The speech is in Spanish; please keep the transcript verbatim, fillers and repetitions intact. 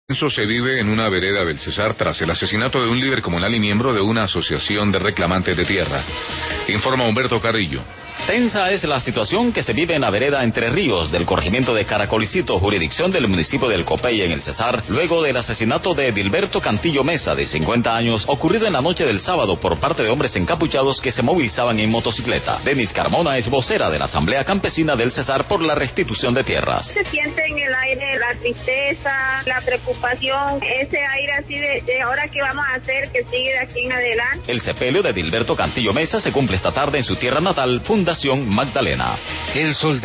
Eso se vive en una vereda del Cesar tras el asesinato de un líder comunal y miembro de una asociación de reclamantes de tierra. Informa Humberto Carrillo. Tensa es la situación que se vive en la vereda Entre Ríos del corregimiento de Caracolicito, jurisdicción del municipio del Copey en el Cesar, luego del asesinato de Edilberto Cantillo Mesa, de cincuenta años, ocurrido en la noche del sábado por parte de hombres encapuchados que se movilizaban en motocicleta. Denis Carmona es vocera de la Asamblea Campesina del Cesar por la restitución de tierras. Se siente en el aire la tristeza, la preocupación, ese aire así de, de ahora qué vamos a hacer, que sigue de aquí en adelante. El sepelio de Edilberto Cantillo Mesa se cumple esta tarde en su tierra natal, Fundación Magdalena. El sol